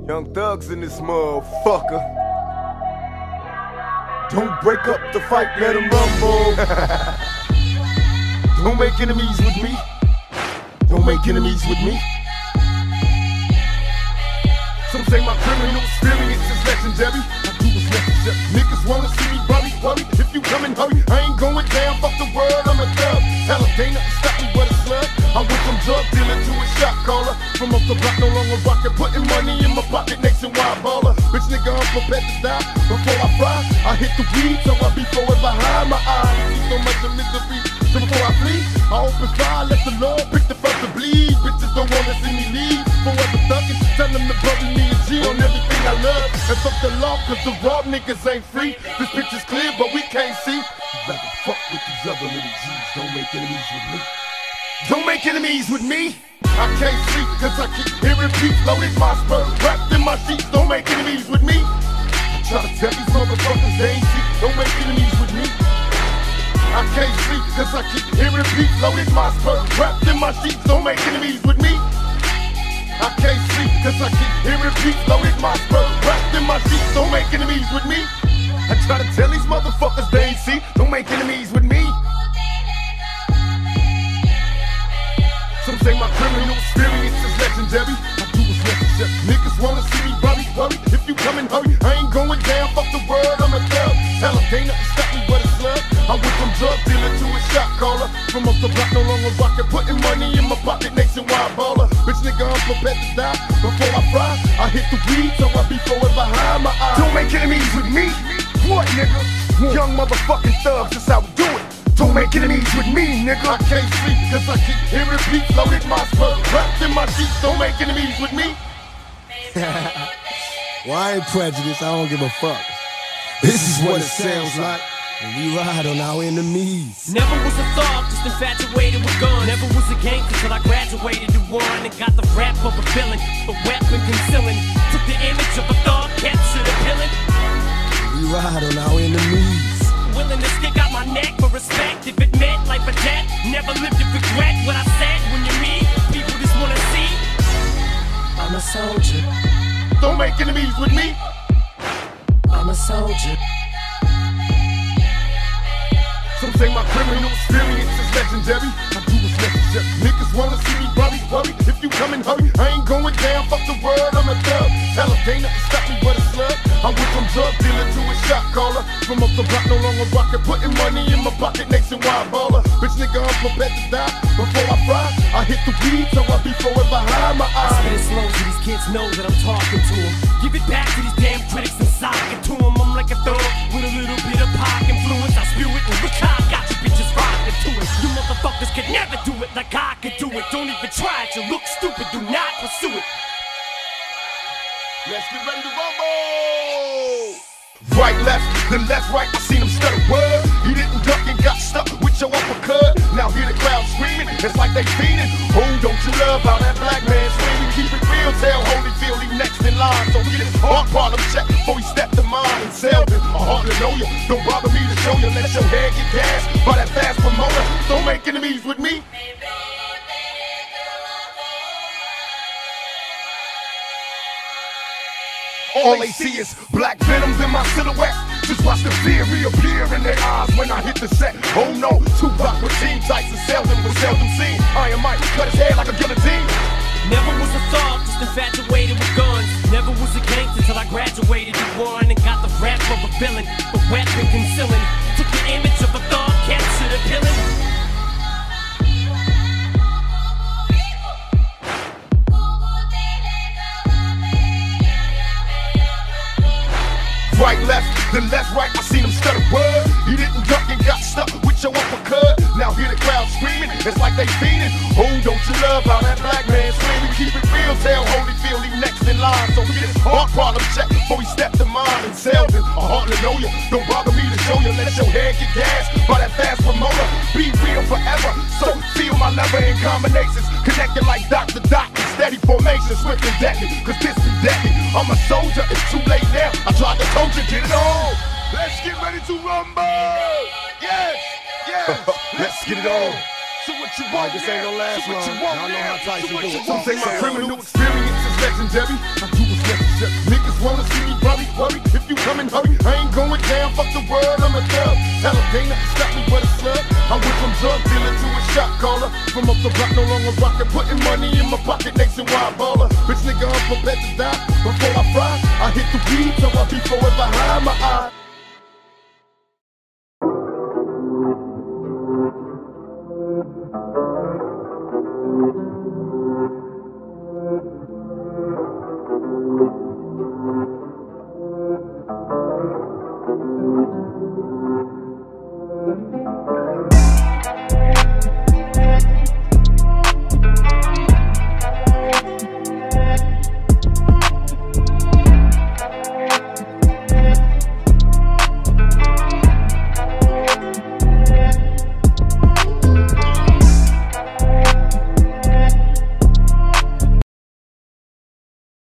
Young thugs in this motherfucker. Don't break up the fight, let them rumble. Don't make enemies with me. Don't make enemies with me. Some say my criminal experience is legendary. I do what's necessary. Niggas wanna see me worry. If you come and hurry, I ain't going down. Fuck the world, I'm a thug. Hell, ain't nothing stop me but a slug. I went from drug dealer to a shot caller. From up the block, no longer rockin', putting money in my pocket, nationwide baller. Bitch nigga, I'm prepared to die. Before I fry, I hit the weed, so I be forever behind my eyes. See so much of misery, so before I flee, I open fire, let the Lord pick the first to bleed. Bitches don't wanna see me leave, forever thuggin'. Tell them to bury me and G on everything I love. And fuck the law, cause the raw niggas ain't free. This bitch is clear, but we can't see. Rather fuck with these other little G's, don't make enemies with me. Don't make enemies with me. I can't sleep cause I keep hearing beats loaded my spurs wrapped in my sheets. Don't make enemies with me. I try to tell these motherfuckers they ain't see. Don't make enemies with me. I can't sleep cause I keep hearing beats loaded my spurs wrapped in my sheets. Don't make enemies with me. I can't sleep cause I keep hearing beats loaded my spurs wrapped in my sheets. Don't make enemies with me. I try to tell these motherfuckers they ain't see. Don't make enemies with me. Some say my criminal experience is legendary. I do what's necessary. Niggas wanna see me worry. If you come and hurry, I ain't going down. Fuck the world, I'm a thug. Hell, ain't nothing stop me but a slug. I went from drug dealer to a shot caller. From up the block, no longer rockin', putting money in my pocket, nationwide baller. Bitch nigga, I'm prepared to die. Before I fry, I hit the weed, so I be forever behind my eyes. Don't make enemies with me. What, nigga? Young motherfucking thugs, that's how we do it. Don't make enemies with me, nigga. I can't sleep cause I keep hearing beats loaded my spurs wrapped in my sheets. Don't make enemies with me. Well, I ain't prejudiced, I don't give a fuck. This is what it sounds like when we ride on our enemies. Never was a thug, just infatuated with guns. Never was a gangster till I graduated to one and got the rap of a villain, the weapon concealing. Took the image of a thug, captured a villain. We ride on our enemies. Willing to stick out my neck for respect if it meant life or death. Never lived to regret what I said. When you meet people just wanna see I'm a soldier. Don't make enemies with me. I'm a soldier. Some say my criminal experience is legendary. I do what's necessary. Niggas wanna see me worry. If you come and hurry, I ain't going down. Fuck the world, I'm a thug. Hell, ain't nothing stop me but a slug. I went from drug dealer to a shot caller. From up the block, no longer rockin', putting money in my pocket, nationwide baller. Bitch nigga, I'm prepared to die. Before I fry, I hit the weed, so I be forever behind my eyes. I spit it slow so these kids know that I'm talking to them. Give it back to these damn critics and sock it to them. I'm like a thug with a little bit of pop influence. I spew it and I got you bitches rockin' to it. You motherfuckers could never do it like I could do it. Don't even try it, you look stupid, do not pursue it. Let's get ready to rumble! Right, left, then left, right, I seen him stutter word. He didn't duck and got stuck with your uppercut. Now hear the crowd screaming, it's like they feeding. Oh, don't you love how that black man screaming? Keep it real, tell Holyfield he next in line. So get his heart problem check before he stepped to mine and Selden. I hardly know you, don't bother me to show you. Let your head get gas by that fast promoter. Don't make enemies with me. All they see is black venoms in my silhouette. Just watch the fear reappear in their eyes when I hit the set. Oh no, Tupac with team tights and Selden was seldom seen. Iron Mike cut his head like a guillotine. Never was a thug, just infatuated with guns. Never was a gangster till I graduated to one and got the rap of a villain, the weapon concealing. Took the image of a thug, captured a villain. Right, left, then left, right, I seen him stutter word. He didn't duck and got stuck with your uppercut. Now hear the crowd screaming, it's like they feeding. Oh, don't you love how that black man screaming? Keep it real, tell Holyfield he next in line. So get his heart problem check before he stepped to mine and Selden. I hardly know you, don't bother me to show you. Let your head get gas by that fast promoter. Be real forever, so feel my lever in combinations. Connected like Dr. Doc in steady formation, swift and deadly, cause this be deadly. I'm a soldier, it's too late now. I tried to told you, get it on. Let's get ready to rumble. Yes, let's get it on. So what you want? This ain't gonna last long. Y'all know how tight you do it. Some say my criminal experience is legendary. I do what's it's necessary. Niggas wanna see me worry. If you come and hurry, I ain't going down, fuck the world, I'm a thug. Hell, they not stop me with a slug. I went from drug dealer to a shot caller. From up the block, no longer rockin', putting money in my pocket, nationwide baller. Bitch nigga, I'm prepared to die. Before I fry, I hit the weed, so I be forever high in my eye.